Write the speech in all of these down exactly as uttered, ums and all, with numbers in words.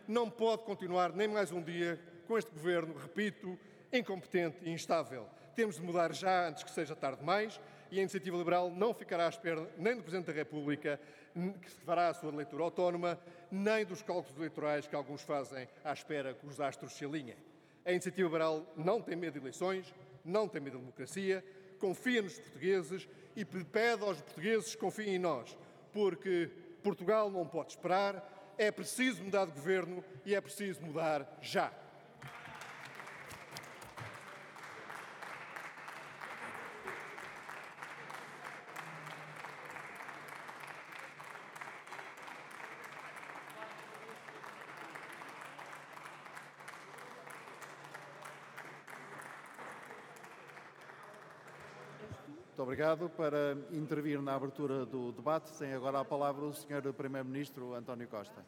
não pode continuar nem mais um dia com este governo, repito, incompetente e instável. Temos de mudar já antes que seja tarde demais e a Iniciativa Liberal não ficará à espera nem do Presidente da República, que fará a sua leitura autónoma, nem dos cálculos eleitorais que alguns fazem à espera que os astros se alinhem. A Iniciativa Liberal não tem medo de eleições, não tem medo de democracia, confia nos portugueses e pede aos portugueses que confiem em nós, porque Portugal não pode esperar, é preciso mudar de governo e é preciso mudar já. Muito obrigado. Para intervir na abertura do debate, tem agora a palavra o senhor Primeiro-Ministro António Costa.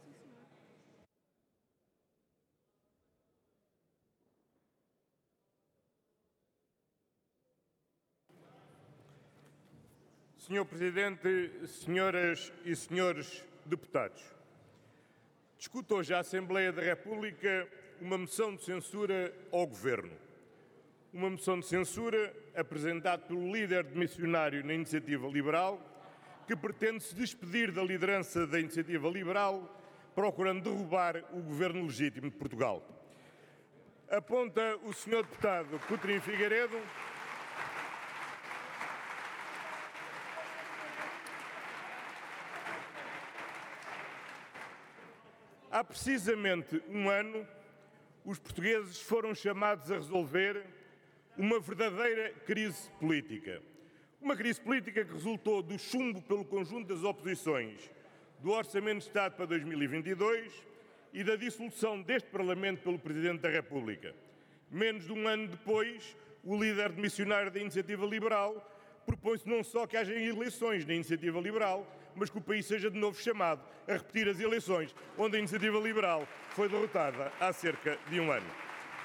senhor Presidente, senhoras e senhores deputados, discuto hoje à Assembleia da República uma moção de censura ao Governo. Uma moção de censura apresentada pelo líder demissionário na Iniciativa Liberal, que pretende se despedir da liderança da Iniciativa Liberal, procurando derrubar o governo legítimo de Portugal. Aponta o senhor deputado Coutinho Figueiredo há precisamente um ano, os portugueses foram chamados a resolver uma verdadeira crise política. Uma crise política que resultou do chumbo pelo conjunto das oposições do Orçamento de Estado para dois mil e vinte e dois e da dissolução deste Parlamento pelo Presidente da República. Menos de um ano depois, o líder demissionário da Iniciativa Liberal propõe-se não só que haja eleições na Iniciativa Liberal, mas que o país seja de novo chamado a repetir as eleições onde a Iniciativa Liberal foi derrotada há cerca de um ano.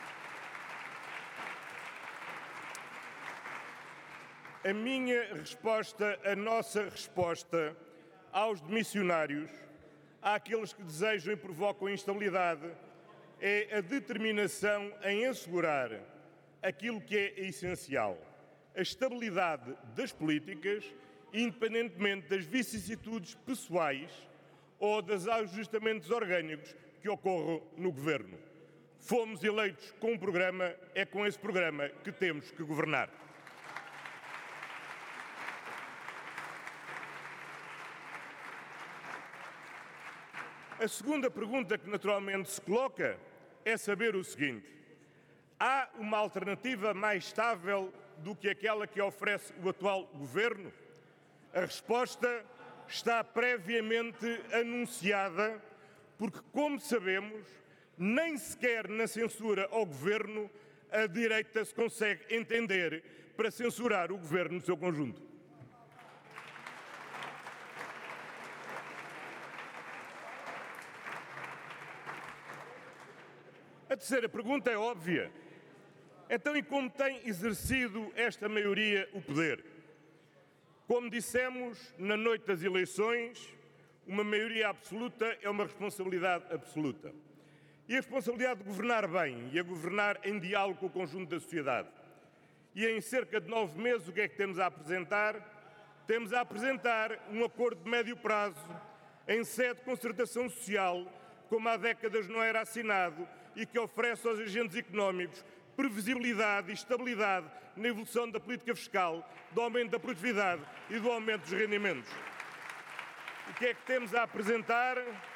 A minha resposta, a nossa resposta aos demissionários, àqueles que desejam e provocam instabilidade, é a determinação em assegurar aquilo que é essencial: a estabilidade das políticas, independentemente das vicissitudes pessoais ou dos ajustamentos orgânicos que ocorram no Governo. Fomos eleitos com um programa, é com esse programa que temos que governar. A segunda pergunta que naturalmente se coloca é saber o seguinte: há uma alternativa mais estável do que aquela que oferece o atual Governo? A resposta está previamente anunciada, porque, como sabemos, nem sequer na censura ao Governo a direita se consegue entender para censurar o Governo no seu conjunto. A terceira pergunta é óbvia. Então, e como tem exercido esta maioria o poder? Como dissemos, na noite das eleições, uma maioria absoluta é uma responsabilidade absoluta. E a responsabilidade de governar bem e a governar em diálogo com o conjunto da sociedade. E em cerca de nove meses, o que é que temos a apresentar? Temos a apresentar um acordo de médio prazo, em sede de concertação social, como há décadas não era assinado, e que oferece aos agentes económicos previsibilidade e estabilidade na evolução da política fiscal, do aumento da produtividade e do aumento dos rendimentos. O que é que temos a apresentar?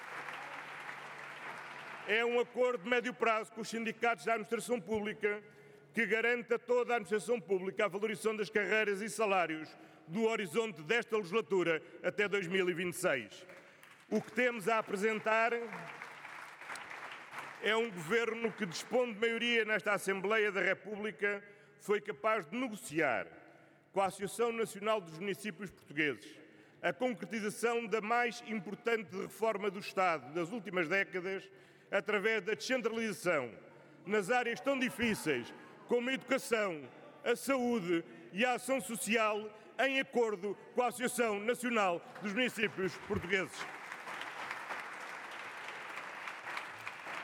É um acordo de médio prazo com os sindicatos da administração pública que garante a toda a administração pública a valorização das carreiras e salários no horizonte desta legislatura até dois mil e vinte e seis. O que temos a apresentar é um governo que, dispondo de maioria nesta Assembleia da República, foi capaz de negociar com a Associação Nacional dos Municípios Portugueses a concretização da mais importante reforma do Estado das últimas décadas através da descentralização nas áreas tão difíceis como a educação, a saúde e a ação social, em acordo com a Associação Nacional dos Municípios Portugueses.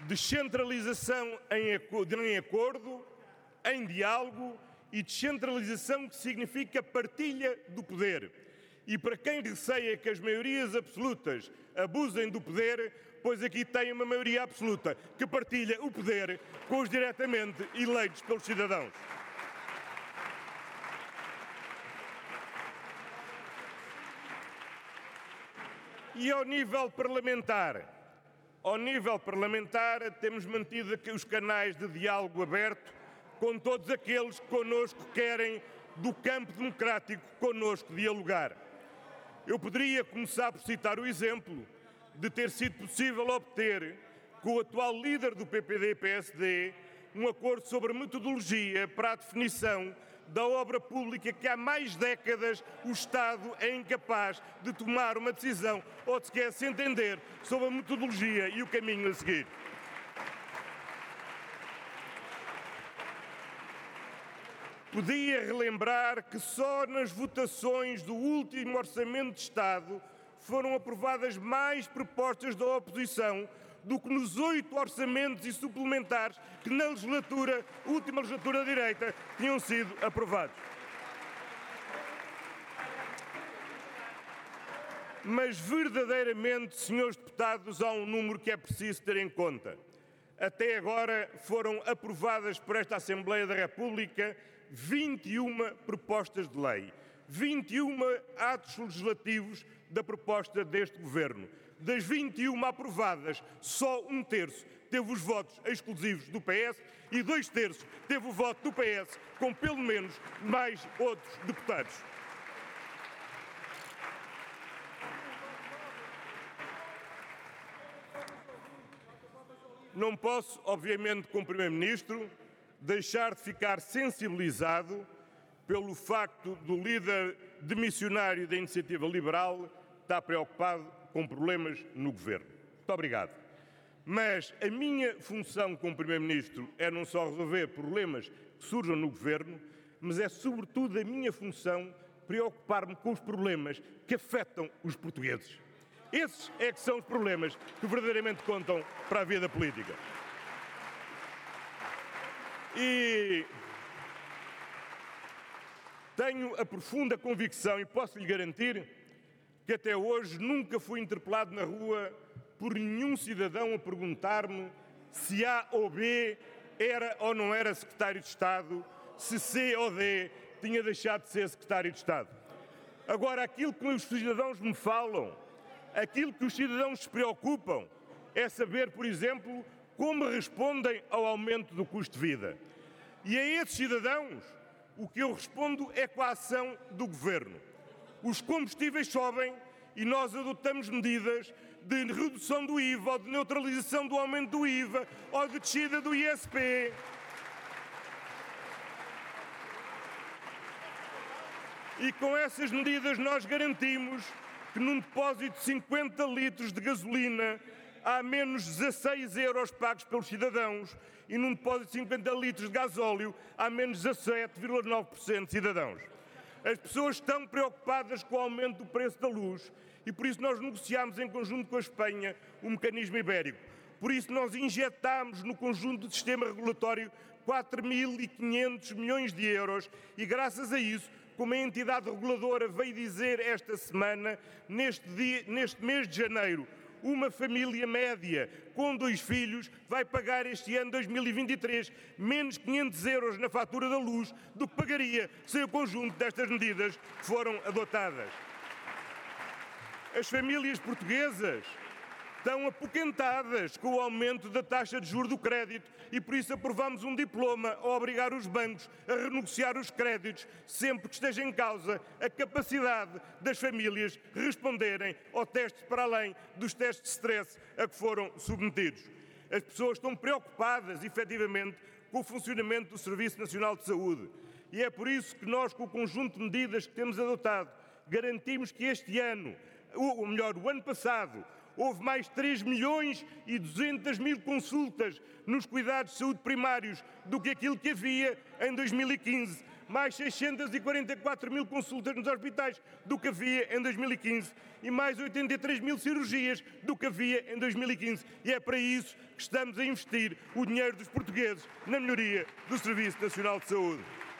descentralização em acordo, em diálogo e descentralização que significa partilha do poder. E para quem receia que as maiorias absolutas abusem do poder, pois aqui tem uma maioria absoluta que partilha o poder com os diretamente eleitos pelos cidadãos. E ao nível parlamentar, ao nível parlamentar temos mantido os canais de diálogo aberto com todos aqueles que connosco querem, do campo democrático, connosco dialogar. Eu poderia começar por citar o exemplo de ter sido possível obter, com o atual líder do P P D P S D, um acordo sobre metodologia para a definição da obra pública que há mais décadas o Estado é incapaz de tomar uma decisão ou de sequer se entender sobre a metodologia e o caminho a seguir. Podia relembrar que só nas votações do último Orçamento de Estado foram aprovadas mais propostas da oposição do que nos oito orçamentos e suplementares que na legislatura, última legislatura da direita, tinham sido aprovados. Mas verdadeiramente, senhores deputados, há um número que é preciso ter em conta. Até agora foram aprovadas por esta Assembleia da República vinte e uma propostas de lei, vinte e um atos legislativos da proposta deste Governo. Das vinte e uma aprovadas, só um terço teve os votos exclusivos do P S e dois terços teve o voto do P S, com pelo menos mais outros deputados. Não posso, obviamente, como Primeiro-Ministro, deixar de ficar sensibilizado pelo facto do líder demissionário da Iniciativa Liberal estar preocupado com problemas no Governo. Muito obrigado. Mas a minha função como Primeiro-Ministro é não só resolver problemas que surjam no Governo, mas é sobretudo a minha função preocupar-me com os problemas que afetam os portugueses. Esses é que são os problemas que verdadeiramente contam para a vida política. E tenho a profunda convicção, e posso lhe garantir, que até hoje nunca fui interpelado na rua por nenhum cidadão a perguntar-me se A ou B era ou não era secretário de Estado, se C ou D tinha deixado de ser secretário de Estado. Agora, aquilo que os cidadãos me falam, aquilo que os cidadãos se preocupam, é saber, por exemplo, como respondem ao aumento do custo de vida. E a esses cidadãos, o que eu respondo é com a ação do Governo. Os combustíveis sobem e nós adotamos medidas de redução do I V A, ou de neutralização do aumento do I V A, ou de descida do I S P. E com essas medidas nós garantimos que num depósito de cinquenta litros de gasolina há menos dezasseis euros pagos pelos cidadãos e num depósito de cinquenta litros de gasóleo há menos dezassete vírgula nove por cento de cidadãos. As pessoas estão preocupadas com o aumento do preço da luz e por isso nós negociámos em conjunto com a Espanha o mecanismo ibérico. Por isso nós injetámos no conjunto do sistema regulatório quatro mil e quinhentos milhões de euros e graças a isso, como a entidade reguladora veio dizer esta semana, neste, dia, neste mês de janeiro, uma família média com dois filhos vai pagar este ano dois mil e vinte e três menos quinhentos euros na fatura da luz do que pagaria se o conjunto destas medidas foram adotadas. As famílias portuguesas estão apoquentadas com o aumento da taxa de juros do crédito e por isso aprovamos um diploma a obrigar os bancos a renegociar os créditos sempre que esteja em causa a capacidade das famílias responderem ao teste para além dos testes de stress a que foram submetidos. As pessoas estão preocupadas, efetivamente, com o funcionamento do Serviço Nacional de Saúde e é por isso que nós, com o conjunto de medidas que temos adotado, garantimos que este ano, ou melhor, o ano passado, houve mais três milhões e duzentas mil consultas nos cuidados de saúde primários do que aquilo que havia em dois mil e quinze. mais seiscentas e quarenta e quatro mil consultas nos hospitais do que havia em dois mil e quinze e mais oitenta e três mil cirurgias do que havia em dois mil e quinze. E é para isso que estamos a investir o dinheiro dos portugueses na melhoria do Serviço Nacional de Saúde.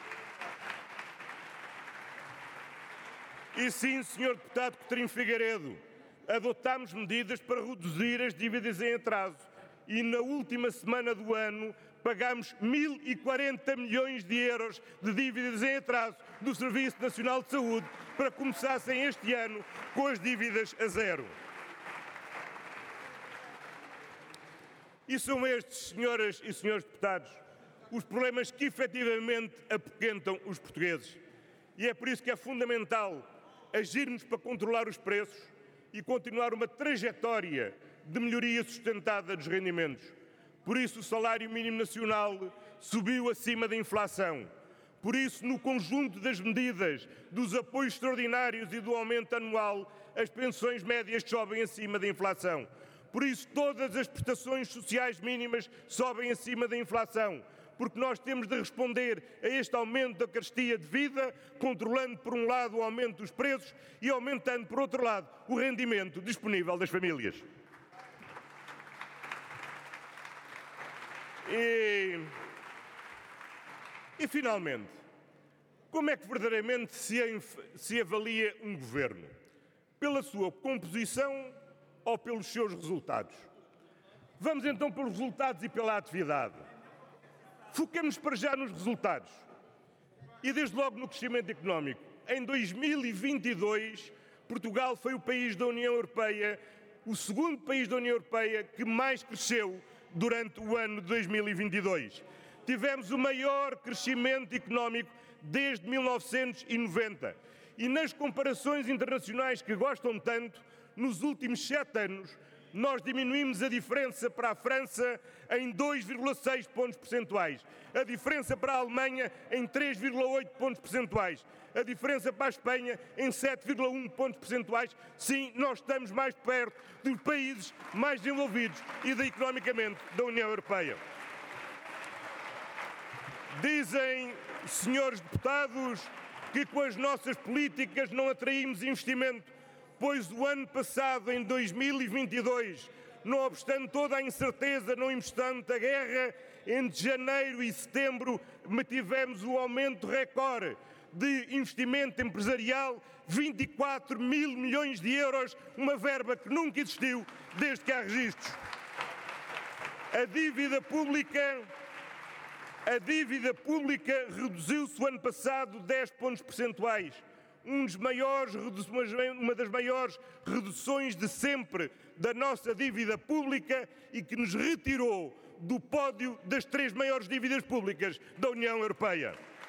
E sim, senhor Deputado Coutinho Figueiredo, adotámos medidas para reduzir as dívidas em atraso e na última semana do ano pagámos mil e quarenta milhões de euros de dívidas em atraso do Serviço Nacional de Saúde para que começassem este ano com as dívidas a zero. E são estes, senhoras e senhores deputados, os problemas que efetivamente apoquentam os portugueses. E é por isso que é fundamental agirmos para controlar os preços e continuar uma trajetória de melhoria sustentada dos rendimentos. Por isso, o salário mínimo nacional subiu acima da inflação. Por isso, no conjunto das medidas, dos apoios extraordinários e do aumento anual, as pensões médias sobem acima da inflação. Por isso, todas as prestações sociais mínimas sobem acima da inflação. Porque nós temos de responder a este aumento da carestia de vida, controlando, por um lado, o aumento dos preços e aumentando, por outro lado, o rendimento disponível das famílias. E, e finalmente, como é que verdadeiramente se, se avalia um governo? Pela sua composição ou pelos seus resultados? Vamos então pelos resultados e pela atividade. Foquemos para já nos resultados e desde logo no crescimento económico. Em dois mil e vinte e dois, Portugal foi o país da União Europeia, o segundo país da União Europeia que mais cresceu durante o ano de dois mil e vinte e dois. Tivemos o maior crescimento económico desde mil novecentos e noventa e nas comparações internacionais que gostam tanto, nos últimos sete anos, nós diminuímos a diferença para a França em dois vírgula seis pontos percentuais, a diferença para a Alemanha em três vírgula oito pontos percentuais, a diferença para a Espanha em sete vírgula um pontos percentuais. Sim, nós estamos mais perto dos países mais desenvolvidos e da, economicamente da União Europeia. Dizem, senhores deputados, que com as nossas políticas não atraímos investimento, pois o ano passado, em dois mil e vinte e dois, não obstante toda a incerteza, não obstante a guerra, entre janeiro e setembro tivemos o aumento recorde de investimento empresarial, vinte e quatro mil milhões de euros, uma verba que nunca existiu desde que há registros. A dívida pública, a dívida pública reduziu-se o ano passado dez pontos percentuais. Um dos maiores, uma das maiores reduções de sempre da nossa dívida pública e que nos retirou do pódio das três maiores dívidas públicas da União Europeia.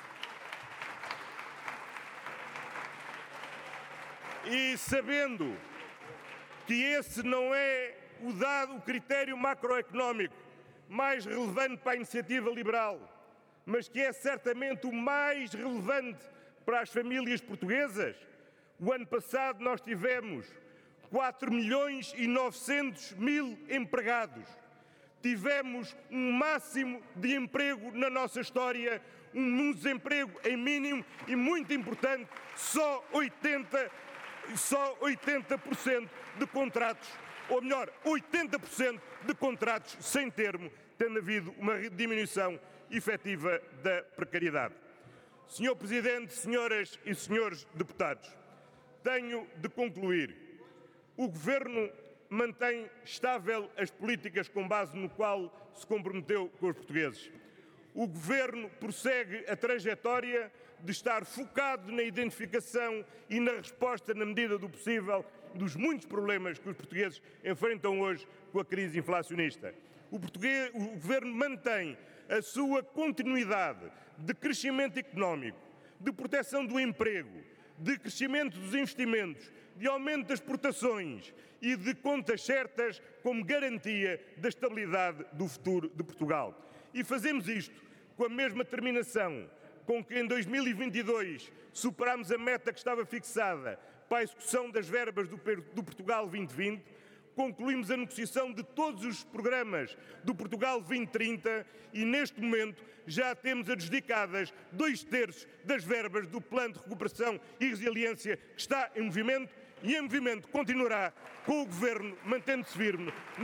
E sabendo que esse não é o dado, o critério macroeconómico mais relevante para a iniciativa liberal, mas que é certamente o mais relevante para as famílias portuguesas, o ano passado nós tivemos quatro milhões e novecentos mil empregados. Tivemos um máximo de emprego na nossa história, um desemprego em mínimo e, muito importante, só oitenta, só oitenta por cento de contratos, ou melhor, oitenta por cento de contratos sem termo, tendo havido uma diminuição efetiva da precariedade. senhor Presidente, senhoras e senhores deputados, tenho de concluir. O Governo mantém estável as políticas com base no qual se comprometeu com os portugueses. O Governo prossegue a trajetória de estar focado na identificação e na resposta, na medida do possível, dos muitos problemas que os portugueses enfrentam hoje com a crise inflacionista. O, português, o Governo mantém a sua continuidade de crescimento económico, de proteção do emprego, de crescimento dos investimentos, de aumento das exportações e de contas certas como garantia da estabilidade do futuro de Portugal. E fazemos isto com a mesma determinação com que em dois mil e vinte e dois superámos a meta que estava fixada para a execução das verbas do, do Portugal vinte vinte, concluímos a negociação de todos os programas do Portugal vinte trinta e, neste momento, já temos adjudicadas dois terços das verbas do Plano de Recuperação e Resiliência, que está em movimento, e em movimento continuará com o Governo mantendo-se firme